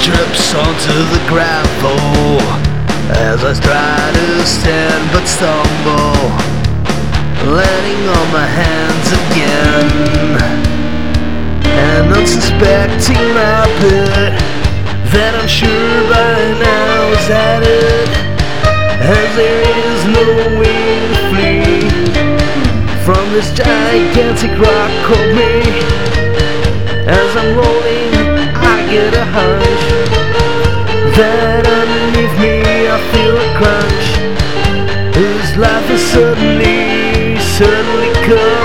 drips onto the gravel as I try to stand but stumble, landing on my hands again. An unsuspecting rabbit that I'm sure by now is at it, as there is no way to flee from this gigantic rock called me. As I'm rolling, I get a hunch that underneath me I feel a crunch. His life has suddenly come